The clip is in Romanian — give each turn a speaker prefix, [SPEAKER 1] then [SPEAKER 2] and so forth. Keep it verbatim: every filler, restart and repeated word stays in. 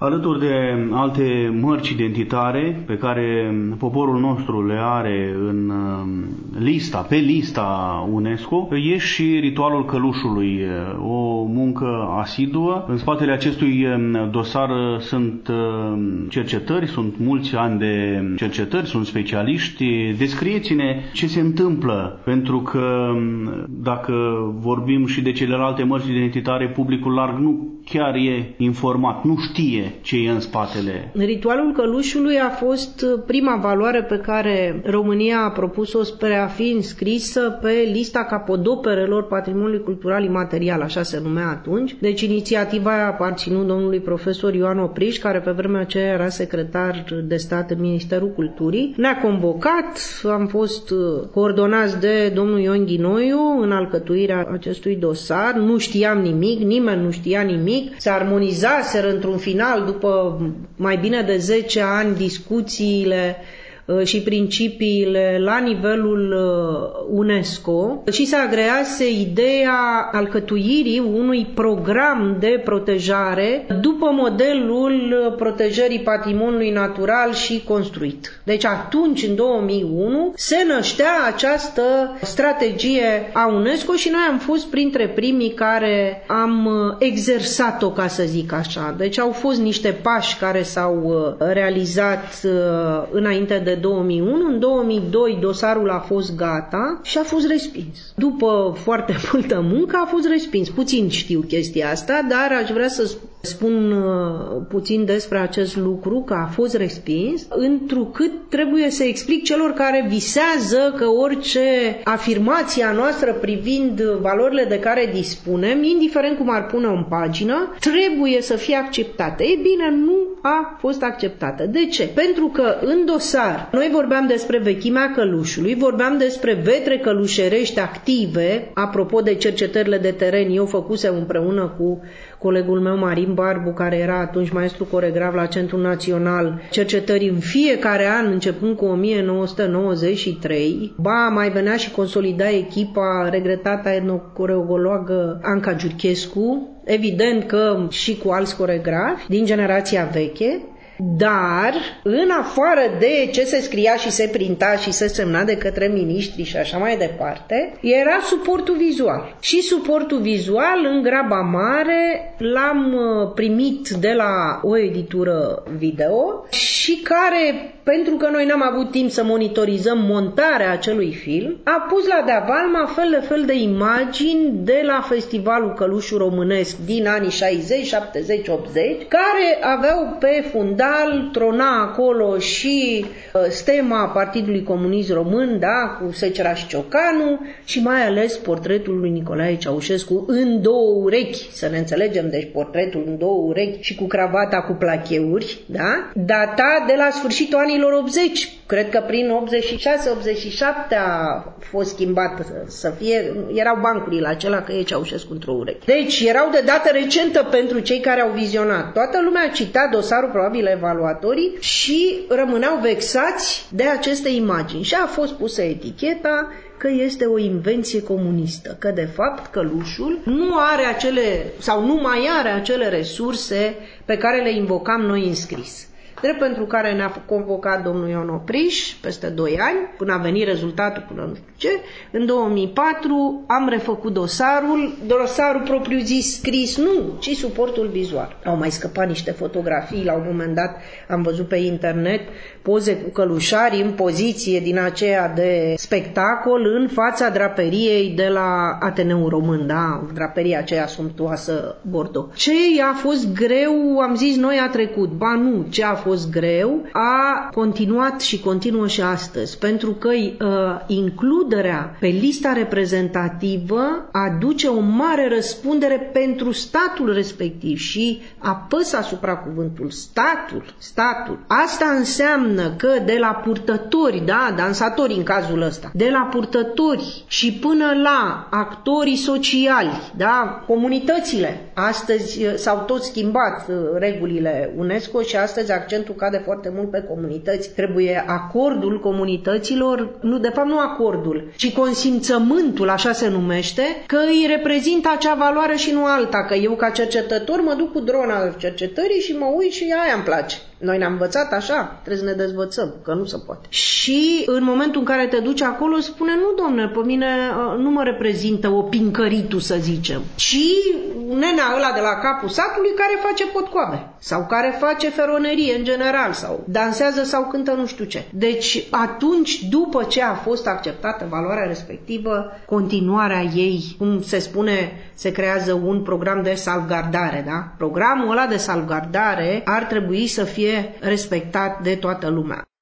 [SPEAKER 1] Alături de alte mărci identitare pe care poporul nostru le are în lista, pe lista UNESCO, e și ritualul călușului, o muncă asiduă. În spatele acestui dosar sunt cercetări, sunt mulți ani de cercetări, sunt specialiști. Descrieți-ne ce se întâmplă, pentru că dacă vorbim și de celelalte mărci identitare, publicul larg nu chiar e informat, nu știe ce e în spatele.
[SPEAKER 2] Ritualul călușului a fost prima valoare pe care România a propus-o spre a fi înscrisă pe lista capodoperelor Patrimoniului Cultural Imaterial, așa se numea atunci. Deci inițiativa a aparținut domnului profesor Ioan Opriș, care pe vremea aceea era secretar de stat în Ministerul Culturii. Ne-a convocat, am fost coordonați de domnul Ion Ghinoiu în alcătuirea acestui dosar. Nu știam nimic, nimeni nu știa nimic. Se armonizaseră într-un final, după mai bine de zece ani, discuțiile și principiile la nivelul UNESCO și se agrease ideea alcătuirii unui program de protejare după modelul protejării patrimoniului natural și construit. Deci atunci, în două mii unu, se năștea această strategie a UNESCO și noi am fost printre primii care am exersat-o, ca să zic așa. Deci au fost niște pași care s-au realizat înainte de două mii unu, în două mii doi dosarul a fost gata și a fost respins. După foarte multă muncă a fost respins. Puțin știu chestia asta, dar aș vrea să spun puțin despre acest lucru, că a fost respins, întrucât trebuie să explic celor care visează că orice afirmație a noastră privind valorile de care dispunem, indiferent cum ar pune în pagină, trebuie să fie acceptată. Ei bine, nu a fost acceptată. De ce? Pentru că în dosar noi vorbeam despre vechimea călușului, vorbeam despre vetre călușerești active, apropo de cercetările de teren, eu făcusem împreună cu colegul meu Marin Barbu, care era atunci maestru coregraf la Centrul Național, cercetări în fiecare an, începând cu o mie nouă sute nouăzeci și trei. Ba, mai venea și consolida echipa regretata etnocoreografă Anca Giurchescu, evident că și cu alți coregrafi din generația veche. Dar, în afară de ce se scria și se printa și se semna de către miniștri și așa mai departe, era suportul vizual. Și suportul vizual, în graba mare, l-am primit de la o editură video și care, pentru că noi n-am avut timp să monitorizăm montarea acelui film, a pus la deavalma fel de fel de imagini de la Festivalul Călușul Românesc din anii șaizeci, șaptezeci, optzeci, care aveau pe fundal, trona acolo și stema Partidului Comunist Român, da, cu Secera și Ciocanu, și mai ales portretul lui Nicolae Ceaușescu în două urechi, să ne înțelegem, deci portretul în două urechi și cu cravata cu placheuri, da, datat de la sfârșitul anilor optzeci. Cred că prin optzeci și șase optzeci și șapte a fost schimbat să fie, erau bancurile acelea că e Ceaușescu într-o ureche. Deci erau de dată recentă pentru cei care au vizionat. Toată lumea cita dosarul, probabil evaluatorii, și rămâneau vexați de aceste imagini. Și a fost pusă eticheta că este o invenție comunistă, că de fapt călușul nu are acele, sau nu mai are acele resurse pe care le invocam noi în scris. Drept pentru care ne-a convocat domnul Ion Opriș peste doi ani, până a venit rezultatul, până nu știu ce. În două mii patru am refăcut dosarul, dosarul propriu-zis scris, nu, ci suportul vizual. Au mai scăpat niște fotografii, la un moment dat am văzut pe internet poze cu călușari în poziție din aceea de spectacol în fața draperiei de la Ateneul Român, da, draperia aceea sumptuoasă Bordeaux. Ce a fost greu, am zis noi, a trecut. Ba nu, ce a fost greu a continuat și continuă și astăzi, pentru că uh, includerea pe lista reprezentativă aduce o mare răspundere pentru statul respectiv și apăs asupra cuvântul statul, statul. Asta înseamnă că de la purtători, da, dansatori în cazul ăsta, de la purtători și până la actorii sociali, da, comunitățile, astăzi s-au tot schimbat regulile UNESCO și astăzi accentul accentul cade foarte mult pe comunități. Trebuie acordul comunităților, nu, de fapt nu acordul, ci consimțământul, așa se numește, că îi reprezintă acea valoare și nu alta, că eu ca cercetător mă duc cu drona cercetării și mă uit și aia îmi place. Noi ne-am învățat așa, trebuie să ne dezvățăm, că nu se poate. Și în momentul în care te duci acolo, spune, nu domne, pe mine nu mă reprezintă o pincăritu, să zicem, ci nenea ăla de la capul satului care face potcoabe sau care face feronerie în general sau dansează sau cântă nu știu ce. Deci atunci, după ce a fost acceptată valoarea respectivă, continuarea ei, cum se spune, se creează un program de salvgardare, da? Programul ăla de salvgardare ar trebui să fie respectat de toată lumea.